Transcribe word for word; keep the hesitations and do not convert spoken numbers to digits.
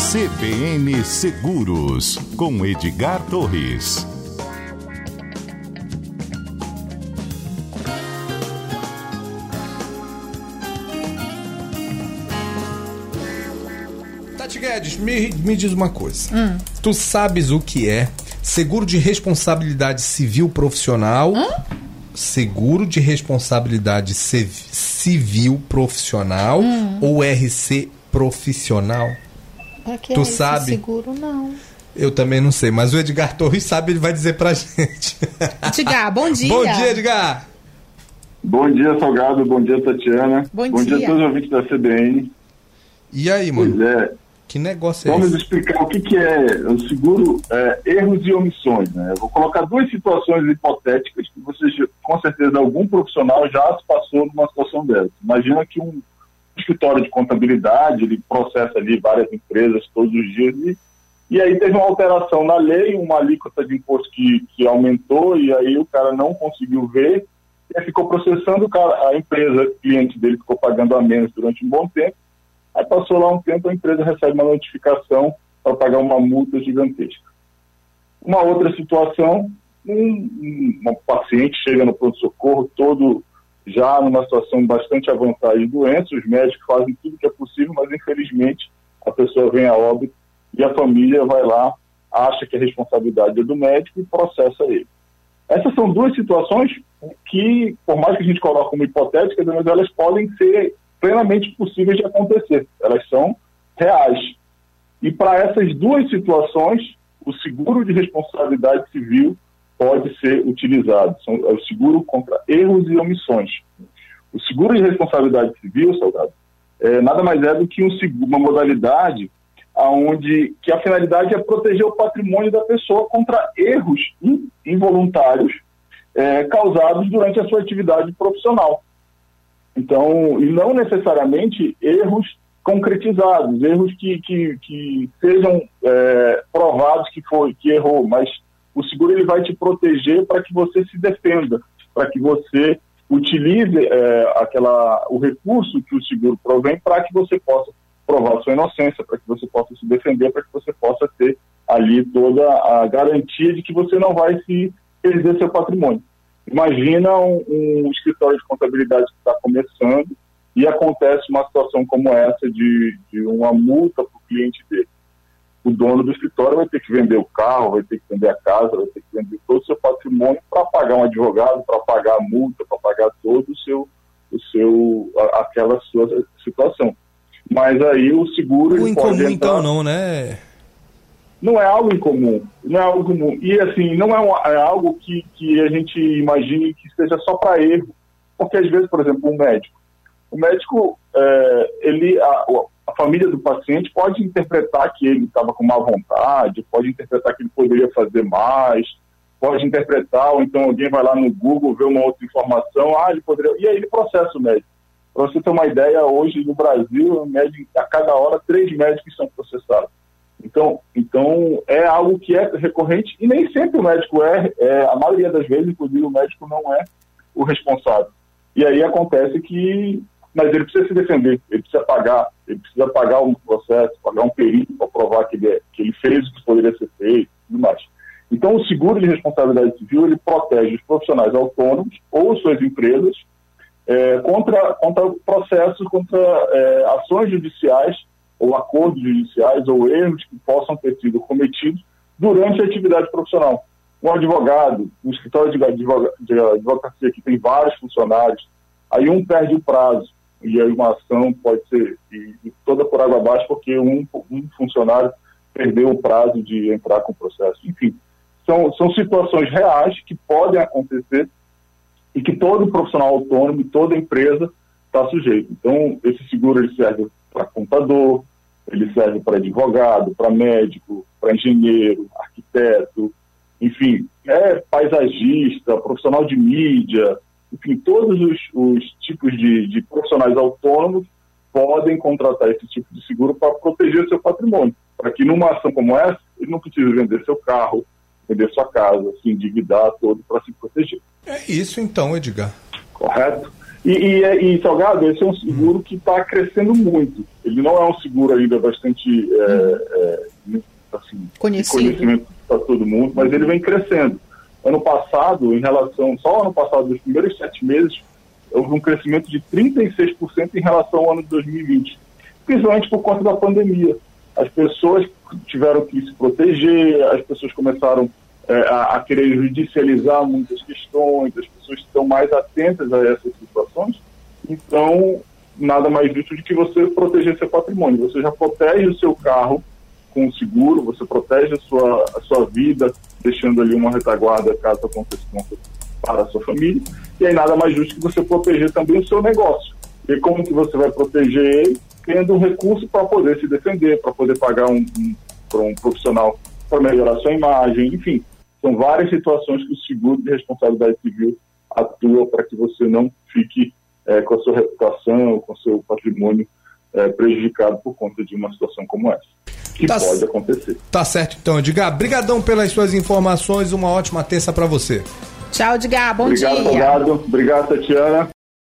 C B N Seguros, com Edgar Torres. Tati Guedes, me, me diz uma coisa. Hum. Tu sabes o que é seguro de responsabilidade civil profissional? Hum? Seguro de responsabilidade civil profissional hum. ou R C profissional? Pra que tu é sabe? Esse seguro não. Eu também não sei, mas o Edgar Torres sabe, ele vai dizer pra gente. Edgar, bom dia. Bom dia, Edgar. Bom dia, Salgado. Bom dia, Tatiana. Bom, bom dia. dia a todos os ouvintes da C B N. E aí, mano? Pois é. Que negócio é Vamos esse? explicar o que, que é o seguro é, erros e omissões, né? Eu vou colocar duas situações hipotéticas que vocês, com certeza, algum profissional já se passou numa situação dessa. Imagina que um escritório de contabilidade, ele processa ali várias empresas todos os dias e, e aí teve uma alteração na lei, uma alíquota de imposto que, que aumentou e aí o cara não conseguiu ver e aí ficou processando o cara, a empresa, cliente dele ficou pagando a menos durante um bom tempo. Aí passou lá um tempo, a empresa recebe uma notificação para pagar uma multa gigantesca. Uma outra situação, um, um, um paciente chega no pronto-socorro todo já numa situação bastante avançada de doença, os médicos fazem tudo que é possível, mas infelizmente a pessoa vem a óbito e a família vai lá, acha que a responsabilidade é do médico e processa ele. Essas são duas situações que, por mais que a gente coloque como hipotéticas, mas elas podem ser plenamente possíveis de acontecer. Elas são reais. E para essas duas situações, o seguro de responsabilidade civil pode ser utilizado. São, é o seguro contra erros e omissões. O seguro de responsabilidade civil, Salgado, é, nada mais é do que um seguro, uma modalidade onde que a finalidade é proteger o patrimônio da pessoa contra erros involuntários é, causados durante a sua atividade profissional. Então, e não necessariamente erros concretizados, erros que, que, que sejam é, provados que foi, que errou, mas o seguro ele vai te proteger para que você se defenda, para que você utilize é, aquela, o recurso que o seguro provém para que você possa provar sua inocência, para que você possa se defender, para que você possa ter ali toda a garantia de que você não vai se perder seu patrimônio. Imagina um, um escritório de contabilidade que está começando e acontece uma situação como essa de, de uma multa para o cliente dele. O dono do escritório vai ter que vender o carro, vai ter que vender a casa, vai ter que vender todo o seu patrimônio para pagar um advogado, para pagar a multa, para pagar todo o seu, o seu, a, aquela sua situação. Mas aí o seguro... O ele incomum pode entrar... então não, né? Não é algo incomum, não é algo comum. E assim, não é, um, é algo que, que a gente imagine que seja só para erro. Porque às vezes, por exemplo, um médico, o médico, é, ele, a, a família do paciente pode interpretar que ele estava com má vontade, pode interpretar que ele poderia fazer mais, pode interpretar, ou então alguém vai lá no Google, vê uma outra informação, ah, ele poderia... E aí ele processa o médico. Para você ter uma ideia, hoje no Brasil, a cada hora, três médicos são processados. Então, então, é algo que é recorrente e nem sempre o médico é, é, a maioria das vezes, inclusive, o médico não é o responsável. E aí acontece que, mas ele precisa se defender, ele precisa pagar, ele precisa pagar um processo, pagar um perito para provar que ele, é, que ele fez o que poderia ser feito e tudo mais. Então, o seguro de responsabilidade civil, ele protege os profissionais autônomos ou suas empresas é, contra, contra processos, contra é, ações judiciais ou acordos judiciais, ou erros que possam ter sido cometidos durante a atividade profissional. Um advogado, um escritório de, advoga, de advocacia que tem vários funcionários, aí um perde o prazo, e aí uma ação pode ser e, e toda por água abaixo, porque um, um funcionário perdeu o prazo de entrar com o processo. Enfim, são, são situações reais que podem acontecer e que todo profissional autônomo, toda empresa está sujeito. Então, esse seguro ele serve para contador, ele serve para advogado, para médico, para engenheiro, arquiteto, enfim, é paisagista, profissional de mídia, enfim, todos os, os tipos de, de profissionais autônomos podem contratar esse tipo de seguro para proteger seu patrimônio, para que numa ação como essa, ele não precise vender seu carro, vender sua casa, se endividar todo para se proteger. É isso então, Edgar. Correto? E, e, e Salgado, esse é um seguro que está crescendo muito. Ele não é um seguro ainda bastante é, é, assim, conhecido. conhecimento para todo mundo, mas ele vem crescendo. Ano passado, em relação, só ano passado, nos primeiros sete meses, houve um crescimento de trinta e seis por cento em relação ao ano de dois mil e vinte, principalmente por conta da pandemia. As pessoas tiveram que se proteger, as pessoas começaram é, a, a querer judicializar muitas questões, as pessoas estão mais atentas a essas situações, então nada mais justo do que você proteger seu patrimônio. Você já protege o seu carro com o seguro, você protege a sua, a sua vida, deixando ali uma retaguarda caso aconteça para a sua família, e aí nada mais justo que você proteger também o seu negócio. E como que você vai proteger ele? Tendo um recurso para poder se defender, para poder pagar um, um, para um profissional para melhorar sua imagem, enfim. São várias situações que o seguro de responsabilidade civil atua para que você não fique é, com a sua reputação, com o seu patrimônio é, prejudicado por conta de uma situação como essa, que tá pode acontecer. Tá certo então, Edgar. Brigadão pelas suas informações, uma ótima terça para você. Tchau, Edgar. Bom Obrigado, dia. Obrigado, obrigado, Tatiana.